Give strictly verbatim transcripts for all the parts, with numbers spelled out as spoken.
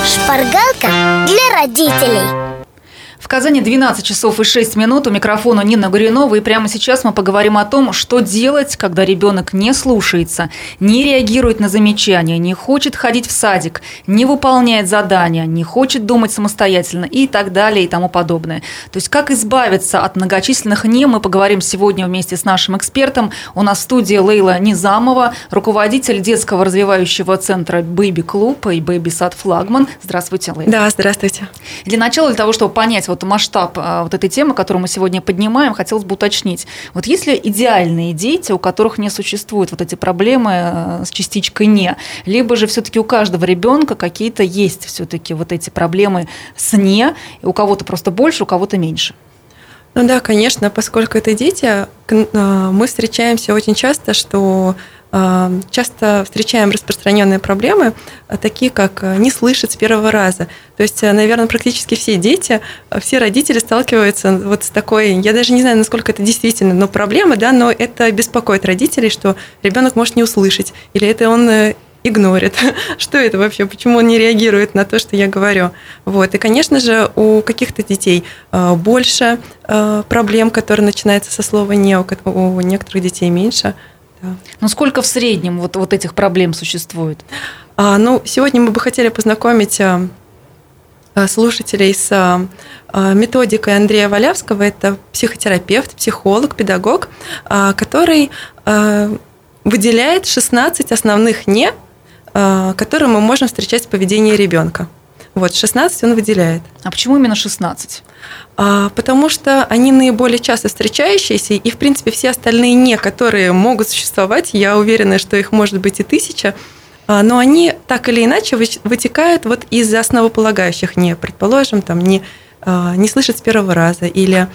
Шпаргалка для родителей. В Казани двенадцать часов и шесть минут. У микрофона Нина Горюнова. И прямо сейчас мы поговорим о том, что делать, когда ребенок не слушается, не реагирует на замечания, не хочет ходить в садик, не выполняет задания, не хочет думать самостоятельно и так далее и тому подобное. То есть как избавиться от многочисленных «не», мы поговорим сегодня вместе с нашим экспертом. У нас в студии Лейла Низамова, руководитель детского развивающего центра «Бэйби Клуб» и «Бэйби Сад Флагман». Здравствуйте, Лейла. Да, здравствуйте. Для начала, для того, чтобы понять вот масштаб вот этой темы, которую мы сегодня поднимаем, хотелось бы уточнить. Вот есть ли идеальные дети, у которых не существует вот эти проблемы с частичкой «не», либо же все-таки у каждого ребенка какие-то есть все-таки вот эти проблемы с «не», у кого-то просто больше, у кого-то меньше? Ну да, конечно, поскольку это дети, мы встречаемся очень часто, что часто встречаем распространенные проблемы, такие как не слышать с первого раза. То есть, наверное, практически все дети, все родители сталкиваются вот с такой, я даже не знаю, насколько это действительно, но проблема, да, но это беспокоит родителей, что ребенок может не услышать, или это он игнорит. Что это вообще? Почему он не реагирует на то, что я говорю? Вот. И, конечно же, у каких-то детей больше проблем, которые начинаются со слова «не», у некоторых детей меньше. Да. Ну, сколько в среднем вот, вот этих проблем существует? А, ну, сегодня мы бы хотели познакомить а, слушателей с а, методикой Андрея Валявского. Это психотерапевт, психолог, педагог, а, который а, выделяет шестнадцать основных «не», а, которые мы можем встречать в поведении ребенка. Вот, шестнадцать он выделяет. А почему именно шестнадцать? Потому что они наиболее часто встречающиеся, и, в принципе, все остальные «не», которые могут существовать, я уверена, что их может быть и тысяча, но они так или иначе вытекают вот из основополагающих «не». Предположим, там, не, не слышит с первого раза или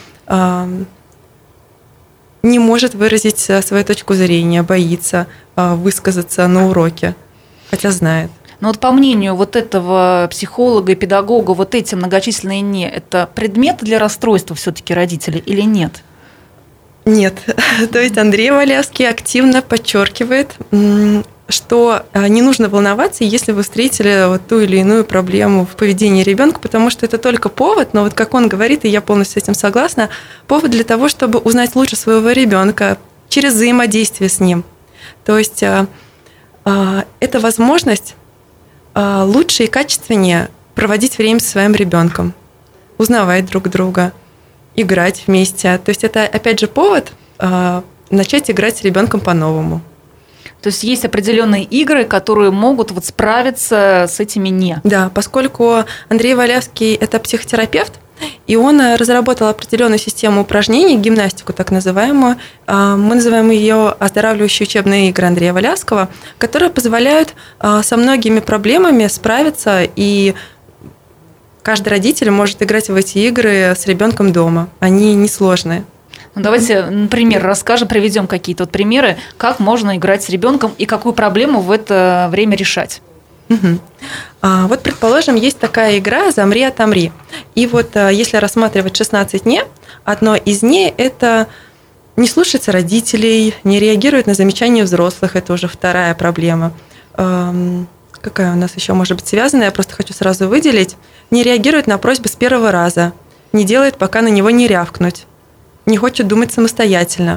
не может выразить свою точку зрения, боится высказаться на уроке, хотя знает. Но вот по мнению вот этого психолога и педагога, вот эти многочисленные «не» – это предмет для расстройства все-таки родителей или нет? Нет. То есть Андрей Валявский активно подчеркивает, что не нужно волноваться, если вы встретили вот ту или иную проблему в поведении ребенка, потому что это только повод, но вот как он говорит, и я полностью с этим согласна, повод для того, чтобы узнать лучше своего ребенка через взаимодействие с ним. То есть это возможность лучше и качественнее проводить время со своим ребенком, узнавать друг друга, играть вместе. То есть это, опять же, повод начать играть с ребенком по-новому. То есть есть определенные игры, которые могут вот справиться с этими «не». Да, поскольку Андрей Валявский – это психотерапевт, и он разработал определенную систему упражнений, гимнастику так называемую. Мы называем ее оздоравливающие учебные игры Андрея Валявского, которые позволяют со многими проблемами справиться, и каждый родитель может играть в эти игры с ребенком дома. Они несложные. Ну, давайте, например, расскажем, приведем какие-то вот примеры, как можно играть с ребенком и какую проблему в это время решать. Угу. А, вот, предположим, есть такая игра «Замри, отомри». И вот если рассматривать шестнадцать «не», одно из «не» – это не слушается родителей, не реагирует на замечания взрослых, это уже вторая проблема. Эм, какая у нас еще может быть связана, я просто хочу сразу выделить. Не реагирует на просьбы с первого раза, не делает, пока на него не рявкнуть, не хочет думать самостоятельно,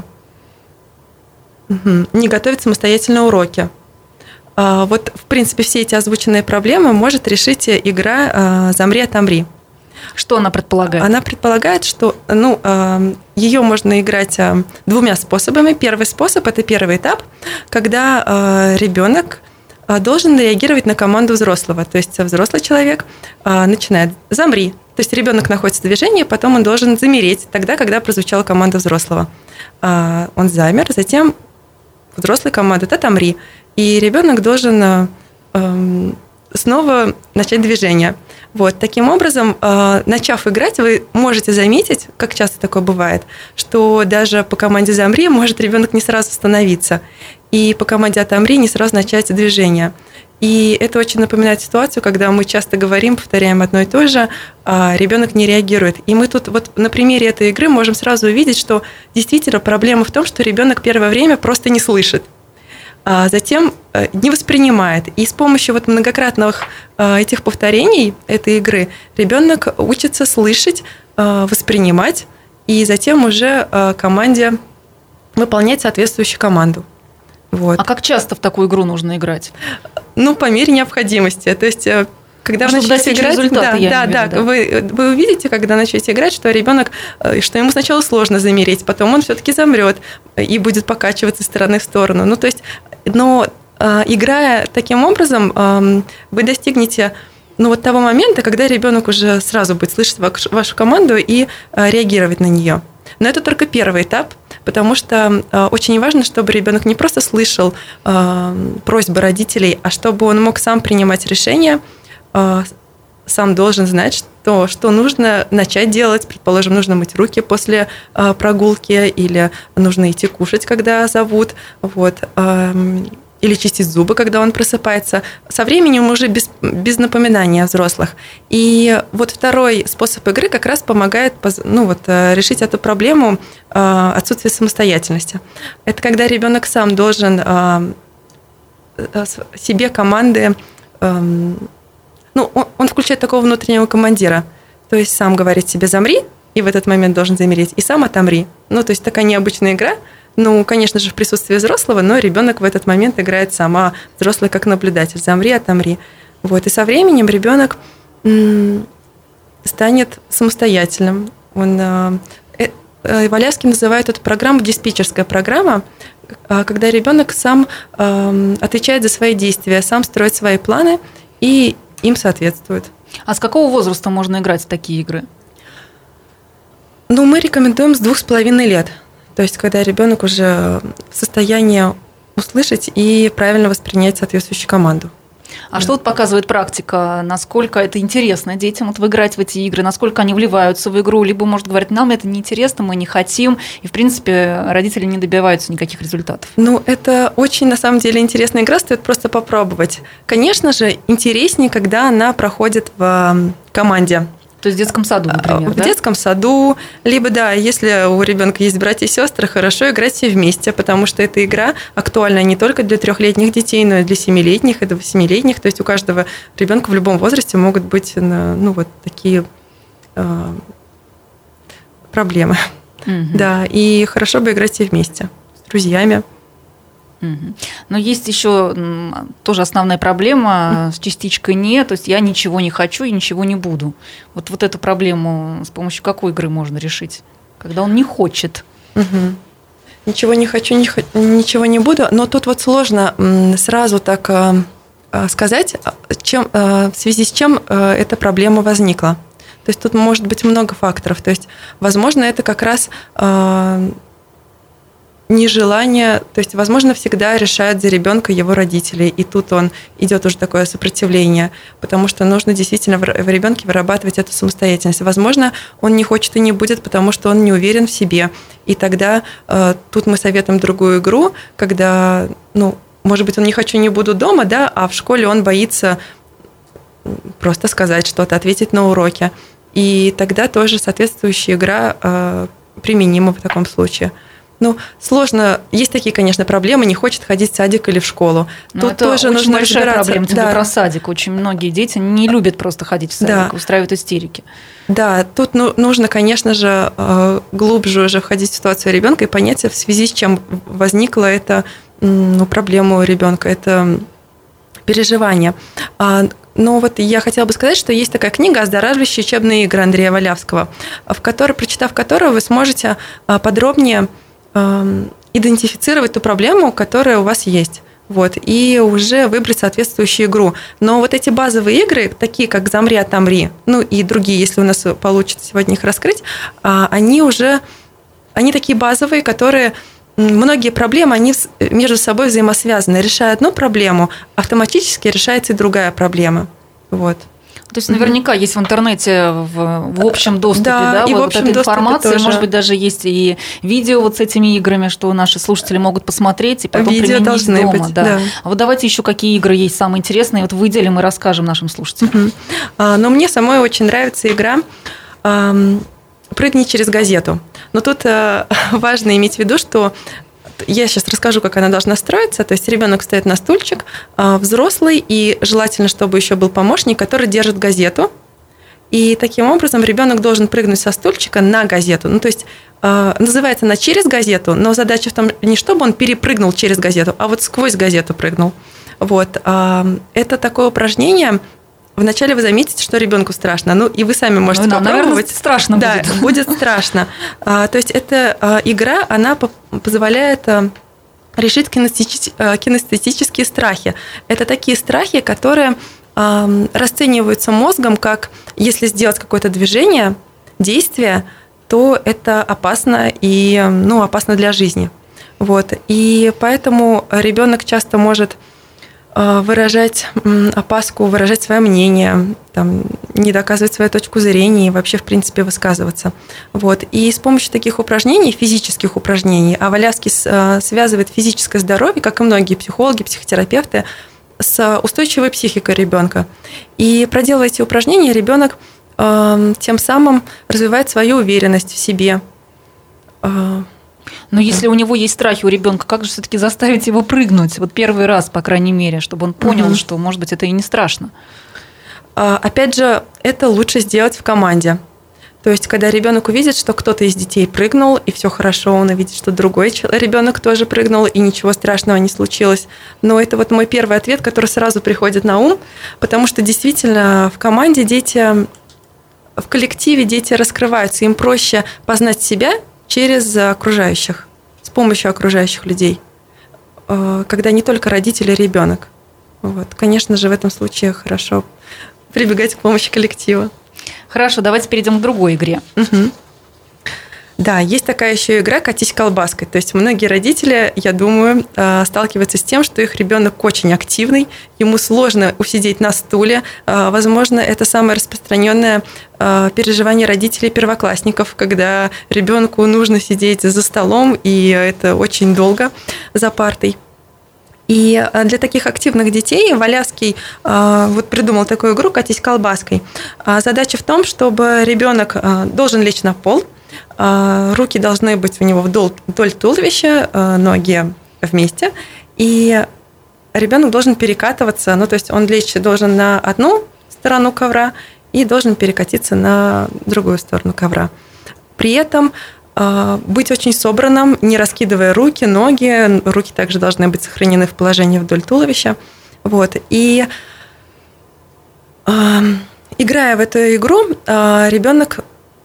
угу. не готовит самостоятельно уроки. Вот, в принципе, все эти озвученные проблемы может решить игра «Замри, отомри». Что она предполагает? Она предполагает, что ну, ее можно играть двумя способами. Первый способ – это первый этап, когда ребенок должен реагировать на команду взрослого. То есть взрослый человек начинает «замри». То есть ребенок находится в движении, потом он должен замереть тогда, когда прозвучала команда взрослого. Он замер, затем взрослая команда «отомри». И ребенок должен э, снова начать движение. Вот. Таким образом, э, начав играть, вы можете заметить, как часто такое бывает, что даже по команде «замри» может ребенок не сразу остановиться, и по команде «отомри» не сразу начать движение. И это очень напоминает ситуацию, когда мы часто говорим, повторяем одно и то же, а ребенок не реагирует. И мы тут вот на примере этой игры можем сразу увидеть, что действительно проблема в том, что ребенок первое время просто не слышит. а затем не воспринимает. И с помощью вот многократных этих повторений этой игры ребенок учится слышать, воспринимать, и затем уже команде выполнять соответствующую команду. Вот. А как часто в такую игру нужно играть? Ну, по мере необходимости. То есть, когда Чтобы вы начнете играть, результата, да, я да, имею да, в виду, да. Вы, вы увидите, когда начнете играть, что ребенок, что ему сначала сложно замереть, потом он все-таки замрет и будет покачиваться из стороны в сторону. Ну, то есть, но играя таким образом, вы достигнете ну, вот того момента, когда ребенок уже сразу будет слышать вашу команду и реагировать на нее. Но это только первый этап, потому что очень важно, чтобы ребенок не просто слышал просьбы родителей, а чтобы он мог сам принимать решения, сам должен знать, что, что нужно начать делать. Предположим, нужно мыть руки после прогулки или нужно идти кушать, когда зовут. Вот. Или чистить зубы, когда он просыпается. Со временем уже без, без напоминания взрослых. И вот второй способ игры как раз помогает ну, вот, решить эту проблему отсутствия самостоятельности. Это когда ребенок сам должен себе команды... Ну, он, он включает такого внутреннего командира. То есть сам говорит себе «замри», и в этот момент должен замереть, и сам «отомри». Ну, то есть такая необычная игра. Ну, конечно же, в присутствии взрослого, но ребенок в этот момент играет сам, а взрослый как наблюдатель. Замри, отомри. Вот. И со временем ребенок станет самостоятельным. Он, Валявский называет эту программу диспетчерская программа, когда ребенок сам отвечает за свои действия, сам строит свои планы и им соответствует. А с какого возраста можно играть в такие игры? Ну, мы рекомендуем с двух с половиной лет. То есть, когда ребенок уже в состоянии услышать и правильно воспринять соответствующую команду. А да. Что вот показывает практика, насколько это интересно детям вот играть в эти игры, насколько они вливаются в игру, либо, может, говорить, нам это неинтересно, мы не хотим, и, в принципе, родители не добиваются никаких результатов? Ну, это очень, на самом деле, интересная игра, стоит просто попробовать. Конечно же, интереснее, когда она проходит в команде. То есть в детском саду, например, В да? детском саду, либо, да, если у ребенка есть братья и сестры, хорошо играть все вместе, потому что эта игра актуальна не только для трехлетних детей, но и для семилетних, и для восьмилетних. То есть у каждого ребенка в любом возрасте могут быть, ну, вот такие э, проблемы. Угу. Да, и хорошо бы играть все вместе с друзьями. Но есть еще тоже основная проблема с частичкой «не», то есть я ничего не хочу и ничего не буду. Вот, вот эту проблему с помощью какой игры можно решить, когда он не хочет? Угу. Ничего не хочу, не, ничего не буду, но тут вот сложно сразу так сказать, чем, в связи с чем эта проблема возникла. То есть тут может быть много факторов. То есть, возможно, это как раз... нежелание, то есть, возможно, всегда решают за ребенка его родители, и тут он идет уже такое сопротивление, потому что нужно действительно в ребенке вырабатывать эту самостоятельность. Возможно, он не хочет и не будет, потому что он не уверен в себе, и тогда э, тут мы советуем другую игру, когда, ну, может быть, он не хочу, не буду дома, да, а в школе он боится просто сказать что-то, ответить на уроке, и тогда тоже соответствующая игра э, применима в таком случае. Ну, сложно. Есть такие, конечно, проблемы. Не хочет ходить в садик или в школу. Но Тут это тоже очень нужно большая разбираться. проблема. Тем да. более про садик. Очень многие дети не любят просто ходить в садик, да. устраивают истерики. Да, тут ну, нужно, конечно же, глубже уже входить в ситуацию ребенка и понять, в связи с чем возникла эта ну, проблема у ребенка. Это переживание. Но вот я хотела бы сказать, что есть такая книга «Оздоравливающие учебные игры» Андрея Валявского, в которой, прочитав которую, вы сможете подробнее идентифицировать ту проблему, которая у вас есть, вот, и уже выбрать соответствующую игру. Но вот эти базовые игры, такие как «Замри, отомри», ну и другие, если у нас получится сегодня их раскрыть, они уже, они такие базовые, которые, многие проблемы, они между собой взаимосвязаны. Решая одну проблему, автоматически решается и другая проблема, вот. То есть наверняка mm-hmm. есть в интернете в, в общем доступе, да, да, и вот, в общем вот эта информация, тоже. Может быть, даже есть и видео вот с этими играми, что наши слушатели могут посмотреть и потом видео применить должны дома. Быть, да. Да. А вот давайте еще какие игры есть самые интересные, вот выделим и расскажем нашим слушателям. Mm-hmm. А, но мне самой очень нравится игра «Прыгни через газету». Но тут важно иметь в виду, что я сейчас расскажу, как она должна строиться. То есть ребенок стоит на стульчик, взрослый, и желательно, чтобы еще был помощник, который держит газету. И таким образом ребенок должен прыгнуть со стульчика на газету. Ну, то есть называется она через газету, но задача в том, не чтобы он перепрыгнул через газету, а вот сквозь газету прыгнул. Вот. Это такое упражнение. Вначале вы заметите, что ребенку страшно. Ну, и вы сами можете ну, попробовать. Наверное, страшно да, будет. будет страшно. То есть эта игра, она позволяет решить кинестетические страхи. Это такие страхи, которые расцениваются мозгом как, если сделать какое-то движение, действие, то это опасно и ну, опасно для жизни. Вот. И поэтому ребенок часто может выражать опаску, выражать свое мнение, там, не доказывать свою точку зрения и вообще, в принципе, высказываться. Вот. И с помощью таких упражнений, физических упражнений, а Валяски связывает физическое здоровье, как и многие психологи, психотерапевты, с устойчивой психикой ребенка. И проделывая эти упражнения, ребенок тем самым развивает свою уверенность в себе. Но если у него есть страхи у ребенка, как же все-таки заставить его прыгнуть? Вот первый раз, по крайней мере, чтобы он понял, угу. что, может быть, это и не страшно. Опять же, это лучше сделать в команде. То есть, когда ребенок увидит, что кто-то из детей прыгнул, и все хорошо, он увидит, что другой ребенок тоже прыгнул, и ничего страшного не случилось. Но это вот мой первый ответ, который сразу приходит на ум, потому что действительно в команде дети, в коллективе дети раскрываются, им проще познать себя через окружающих, с помощью окружающих людей, когда не только родители, а ребенок. Вот. Конечно же, в этом случае хорошо прибегать к помощи коллектива. Хорошо, давайте перейдем к другой игре. Угу. Да, есть такая еще игра «Катись колбаской». То есть многие родители, я думаю, сталкиваются с тем, что их ребенок очень активный, ему сложно усидеть на стуле. Возможно, это самое распространенное переживание родителей-первоклассников, когда ребенку нужно сидеть за столом, и это очень долго за партой. И для таких активных детей Валяский вот придумал такую игру «Катись колбаской». Задача в том, чтобы ребенок должен лечь на пол, руки должны быть у него вдоль, вдоль туловища, ноги вместе, и ребенок должен перекатываться, ну то есть он лечь должен на одну сторону ковра и должен перекатиться на другую сторону ковра. При этом быть очень собранным, не раскидывая руки, ноги. Руки также должны быть сохранены в положении вдоль туловища. Вот. И э, играя в эту игру, э, ребенок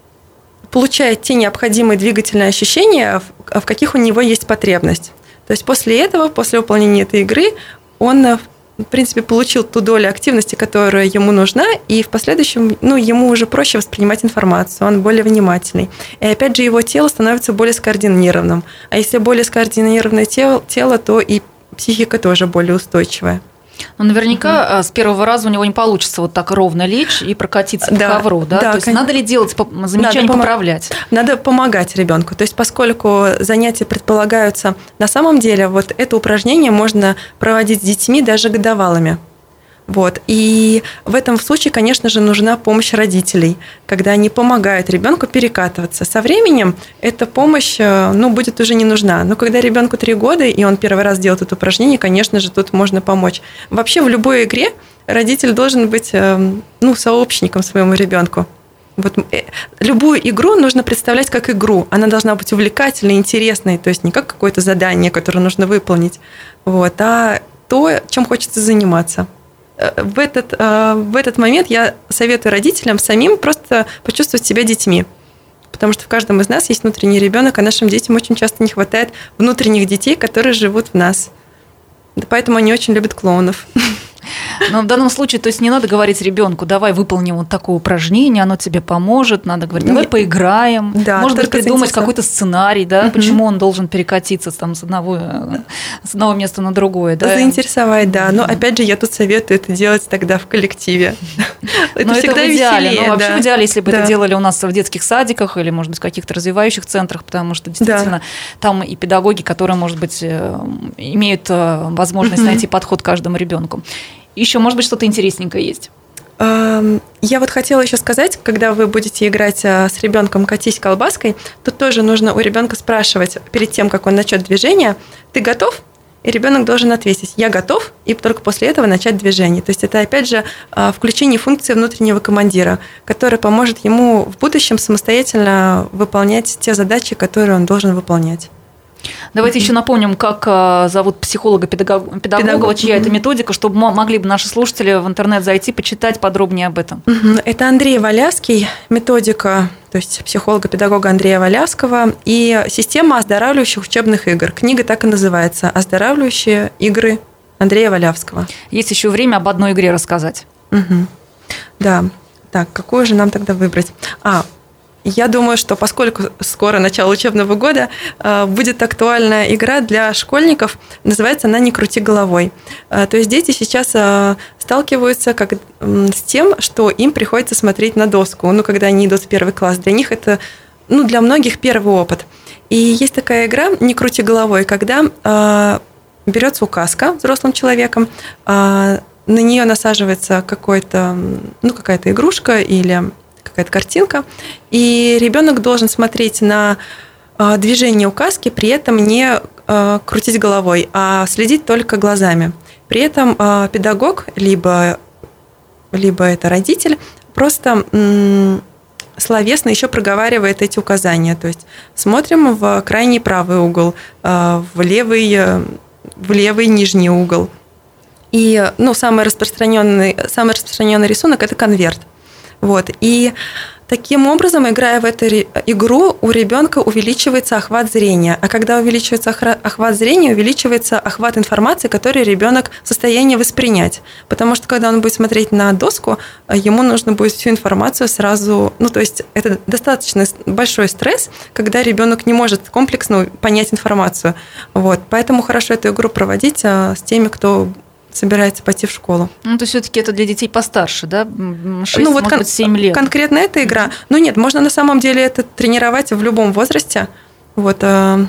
получает те необходимые двигательные ощущения, в, в каких у него есть потребность. То есть после этого, после выполнения этой игры, он, в принципе, получил ту долю активности, которая ему нужна, и в последующем ну, ему уже проще воспринимать информацию, он более внимательный. И опять же, его тело становится более скоординированным. А если более скоординированное тело, тело то и психика тоже более устойчивая. Но наверняка угу. с первого раза у него не получится вот так ровно лечь и прокатиться да, по ковру, да? да То есть конечно. Надо ли делать замечания, надо поправлять? Надо помогать ребенку. То есть поскольку занятия предполагаются, на самом деле вот это упражнение можно проводить с детьми даже годовалыми. Вот. И в этом случае, конечно же, нужна помощь родителей, когда они помогают ребенку перекатываться. Со временем эта помощь ну, будет уже не нужна. Но когда ребенку три года, и он первый раз делает это упражнение, конечно же, тут можно помочь. Вообще в любой игре родитель должен быть ну, сообщником своему ребенку. Вот, любую игру нужно представлять как игру. Она должна быть увлекательной, интересной, то есть не как какое-то задание, которое нужно выполнить, вот, а то, чем хочется заниматься. В этот, в этот момент я советую родителям самим просто почувствовать себя детьми. Потому что в каждом из нас есть внутренний ребенок, а нашим детям очень часто не хватает внутренних детей, которые живут в нас. Поэтому они очень любят клоунов. Но в данном случае, то есть не надо говорить ребенку, давай выполним вот такое упражнение, оно тебе поможет, надо говорить, давай Нет. поиграем, да, может быть, придумать какой-то сценарий, да, угу. почему он должен перекатиться там, с, одного, с одного места на другое. Да? Заинтересовать, да, но опять же я тут советую это делать тогда в коллективе. Это всегда веселее. Но вообще в идеале, если бы это делали у нас в детских садиках или, может быть, в каких-то развивающих центрах, потому что действительно там и педагоги, которые, может быть, имеют возможность найти подход к каждому ребенку. Еще, может быть, что-то интересненькое есть? Я вот хотела еще сказать, когда вы будете играть с ребенком «Катись колбаской», тут тоже нужно у ребенка спрашивать перед тем, как он начнет движение: ты готов? И ребенок должен ответить: я готов, и только после этого начать движение. То есть это, опять же, включение функции внутреннего командира, которая поможет ему в будущем самостоятельно выполнять те задачи, которые он должен выполнять. Давайте mm-hmm. еще напомним, как зовут психолога-педагога, Педагог. чья mm-hmm. это методика, чтобы могли бы наши слушатели в интернет зайти, почитать подробнее об этом. Mm-hmm. Это Андрей Валяский, методика, то есть психолога-педагога Андрея Валяского, и система оздоравливающих учебных игр. Книга так и называется «Оздоравливающие игры» Андрея Валявского. Есть еще время об одной игре рассказать. Mm-hmm. Да. Так, какую же нам тогда выбрать? А, Я думаю, что поскольку скоро начало учебного года, будет актуальная игра для школьников, называется она «Не крути головой». То есть дети сейчас сталкиваются как, с тем, что им приходится смотреть на доску, ну, когда они идут в первый класс. Для них это, ну, для многих первый опыт. И есть такая игра «Не крути головой», когда берется указка взрослым человеком, на нее насаживается какой-то, ну, какая-то игрушка или какая-то картинка, и ребенок должен смотреть на движение указки, при этом не крутить головой, а следить только глазами. При этом педагог, либо, либо это родитель, просто словесно еще проговаривает эти указания. То есть смотрим в крайний правый угол, в левый, в левый нижний угол. И, ну, самый распространенный, самый распространенный рисунок – это конверт. Вот. И таким образом, играя в эту игру, у ребенка увеличивается охват зрения. А когда увеличивается охват зрения, увеличивается охват информации, которую ребенок в состоянии воспринять. Потому что когда он будет смотреть на доску, ему нужно будет всю информацию сразу. Ну, то есть это достаточно большой стресс, когда ребенок не может комплексно понять информацию. Вот. Поэтому хорошо эту игру проводить с теми, кто собирается пойти в школу. Ну, то есть все-таки это для детей постарше, да? шесть, ну, вот может кон- быть, семь лет. Конкретно эта игра. Ну, нет, можно на самом деле это тренировать в любом возрасте. Вот. Тогда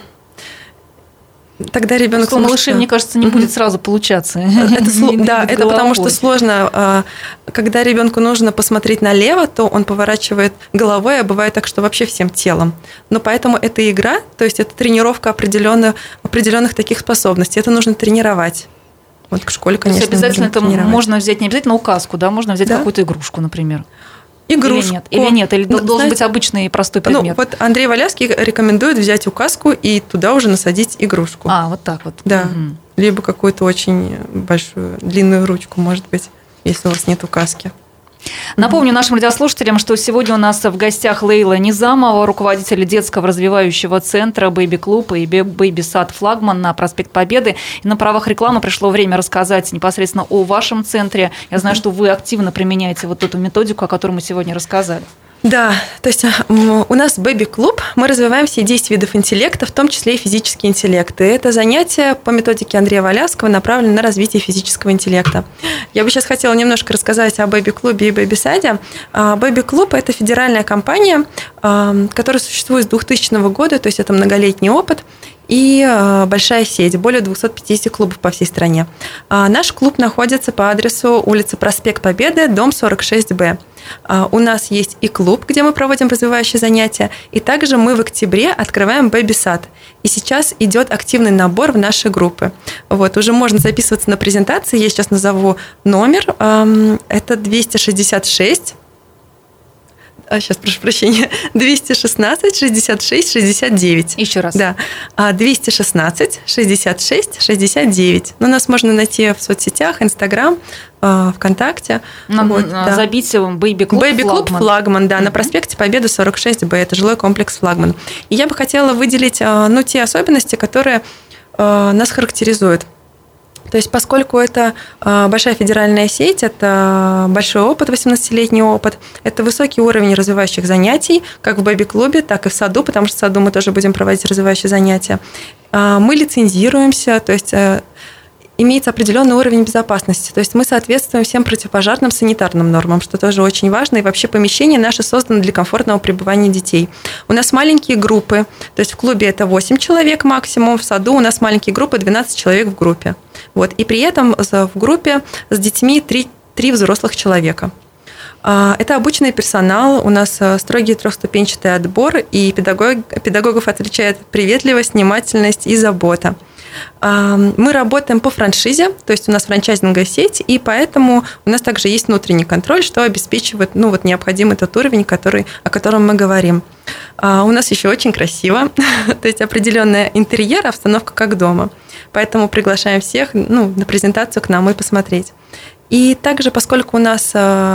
ребенок... Просто у малышей, мне кажется, не будет сразу получаться. Это, да, это потому что сложно. Когда ребенку нужно посмотреть налево, то он поворачивает головой, а бывает так, что вообще всем телом. Но поэтому эта игра, то есть это тренировка определенных, определенных таких способностей. Это нужно тренировать. Вот к школе, конечно, то есть обязательно это можно взять, не обязательно указку, да, можно взять да? какую-то игрушку, например. Игрушку. Или нет, или, нет, или ну, должен знаете, быть обычный простой предмет. Ну, вот Андрей Валяский рекомендует взять указку и туда уже насадить игрушку. А, вот так вот. Да, угу. Либо какую-то очень большую, длинную ручку, может быть, если у вас нет указки. Напомню нашим радиослушателям, что сегодня у нас в гостях Лейла Низамова, руководитель детского развивающего центра «Бэйби-клуб» и «Бэйби-сад Флагман» на проспект Победы. И на правах рекламы пришло время рассказать непосредственно о вашем центре. Я знаю, что вы активно применяете вот эту методику, о которой мы сегодня рассказали. Да, то есть у нас «Бэйби-клуб», мы развиваем все десять видов интеллекта, в том числе и физический интеллект. И это занятие по методике Андрея Валяского направлено на развитие физического интеллекта. Я бы сейчас хотела немножко рассказать о «Бэйби-клубе» и «Бэйби-саде». «Бэйби-клуб» – это федеральная компания, которая существует с двухтысячного года, то есть это многолетний опыт. И большая сеть, более двести пятьдесят клубов по всей стране. Наш клуб находится по адресу улица Проспект Победы, дом сорок шесть бэ. У нас есть и клуб, где мы проводим развивающие занятия, и также мы в октябре открываем бэйби-сад. И сейчас идет активный набор в наши группы. Вот, уже можно записываться на презентации, я сейчас назову номер, это двести шестьдесят шесть. Сейчас, прошу прощения, двести шестнадцать шестьдесят шесть шестьдесят девять. Еще раз. Да, двести шестнадцать шестьдесят шесть шестьдесят девять. Но нас можно найти в соцсетях, Инстаграм, ВКонтакте. Нам вот, да. Забить «Бэйби-клуб» «Бэйби-клуб Флагман», Флагман да, mm-hmm. на проспекте Победы сорок шесть бэ. Это жилой комплекс «Флагман». И я бы хотела выделить ну, те особенности, которые нас характеризуют. То есть, поскольку это большая федеральная сеть, это большой опыт, восемнадцатилетний опыт, это высокий уровень развивающих занятий, как в бэби-клубе, так и в саду, потому что в саду мы тоже будем проводить развивающие занятия. Мы лицензируемся, то есть имеется определенный уровень безопасности. То есть мы соответствуем всем противопожарным санитарным нормам, что тоже очень важно. И вообще помещение наше создано для комфортного пребывания детей. У нас маленькие группы, то есть в клубе это восемь человек максимум, в саду у нас маленькие группы, двенадцать человек в группе. Вот. И при этом в группе с детьми три, три взрослых человека. Это обученный персонал, у нас строгий трехступенчатый отбор, и педагог, педагогов отличает приветливость, внимательность и забота. Мы работаем по франшизе, то есть у нас франчайзинговая сеть, и поэтому у нас также есть внутренний контроль, что обеспечивает ну, вот необходимый тот уровень, который, о котором мы говорим. У нас еще очень красиво, то есть определенный интерьер, обстановка как дома. Поэтому приглашаем всех ну, на презентацию к нам и посмотреть. И также, поскольку у нас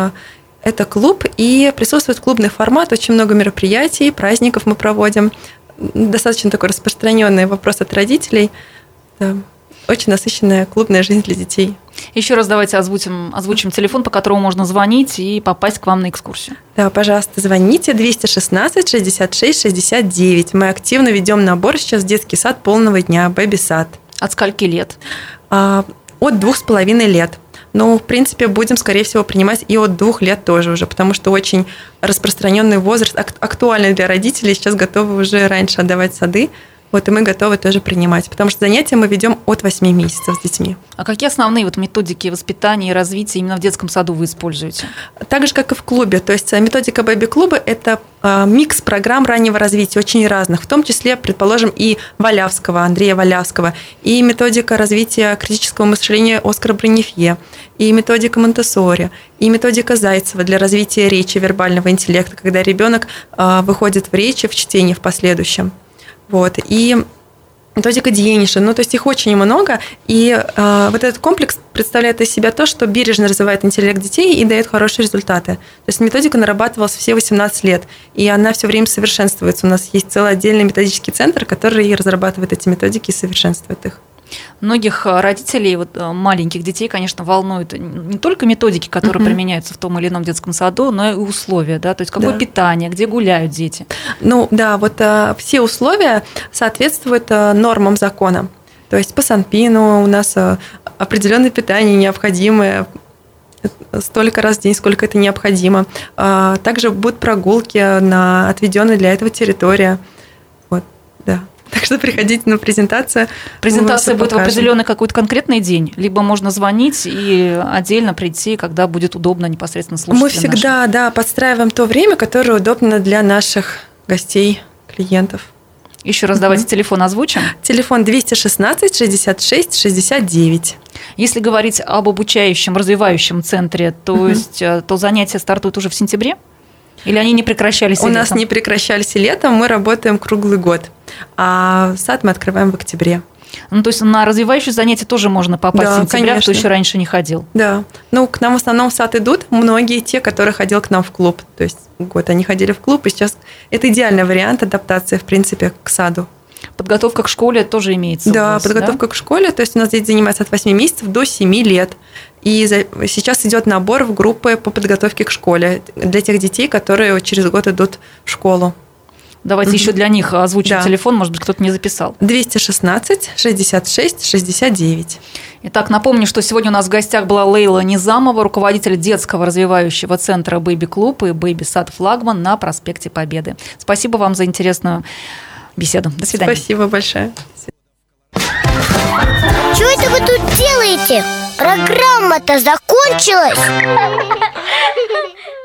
это клуб, и присутствует клубный формат, очень много мероприятий, праздников мы проводим, достаточно такой распространенный вопрос от родителей. Да. Очень насыщенная клубная жизнь для детей. Еще раз давайте озвучим, озвучим телефон, по которому можно звонить и попасть к вам на экскурсию. Да, пожалуйста, звоните двести шестнадцать шестьдесят шесть шестьдесят девять. Мы активно ведем набор сейчас в детский сад полного дня, бэби-сад. От скольки лет? А, от двух с половиной лет. Но, в принципе, будем, скорее всего, принимать и от двух лет тоже уже, потому что очень распространенный возраст, актуальный для родителей, сейчас готовы уже раньше отдавать сады. Вот, и мы готовы тоже принимать, потому что занятия мы ведем от восьми месяцев с детьми. А какие основные вот методики воспитания и развития именно в детском саду вы используете? Так же, как и в клубе. То есть методика бэби-клуба – это микс программ раннего развития, очень разных, в том числе, предположим, и Валявского, Андрея Валявского, и методика развития критического мышления Оскара Бронефье, и методика Монтессори, и методика Зайцева для развития речи, вербального интеллекта, когда ребенок выходит в речи, в чтении в последующем. Вот. И методика Дьениша, ну, то есть их очень много, и э, вот этот комплекс представляет из себя то, что бережно развивает интеллект детей и дает хорошие результаты. То есть методика нарабатывалась все восемнадцать лет, и она все время совершенствуется. У нас есть целый отдельный методический центр, который разрабатывает эти методики и совершенствует их. Многих родителей, вот, маленьких детей, конечно, волнуют не только методики, которые uh-huh. применяются в том или ином детском саду, но и условия, да, то есть какое да. питание, где гуляют дети. Ну да, вот а, все условия соответствуют а, нормам закона. То есть по Санпину у нас а, определенное питание необходимое, столько раз в день, сколько это необходимо. А, также будут прогулки на отведенной для этого территории. Вот, да. Так что приходите на презентацию. Презентация будет покажем. В определенный какой-то конкретный день, либо можно звонить и отдельно прийти, когда будет удобно непосредственно слушателям. Мы всегда нашим. Да, подстраиваем то время, которое удобно для наших гостей, клиентов. Еще раз давайте mm-hmm. телефон озвучим. Телефон двести шестнадцать шестьдесят шесть шестьдесят девять. Если говорить об обучающем, развивающем центре, то, mm-hmm. есть, то занятия стартуют уже в сентябре? Или они не прекращались У и нас летом? не прекращались и летом, мы работаем круглый год. А сад мы открываем в октябре. Ну, то есть на развивающие занятия тоже можно попасть да, в сентябре, конечно. Кто еще раньше не ходил. Да. Ну, к нам в основном в сад идут многие те, которые ходили к нам в клуб. То есть год они ходили в клуб, и сейчас это идеальный вариант адаптации, в принципе, к саду. Подготовка к школе тоже имеется. Да, вас, подготовка да? к школе. То есть у нас дети занимаются от восьми месяцев до семи лет. И сейчас идет набор в группы по подготовке к школе для тех детей, которые через год идут в школу. Давайте mm-hmm. еще для них озвучим да. телефон, может быть, кто-то не записал. двести шестнадцать шестьдесят шесть шестьдесят девять. Итак, напомню, что сегодня у нас в гостях была Лейла Низамова, руководитель детского развивающего центра «Бэби-клуб» и «Бэби-сад Флагман» на проспекте Победы. Спасибо вам за интересную беседу. До свидания. Спасибо большое. Что это вы тут делаете? Программа-то закончилась.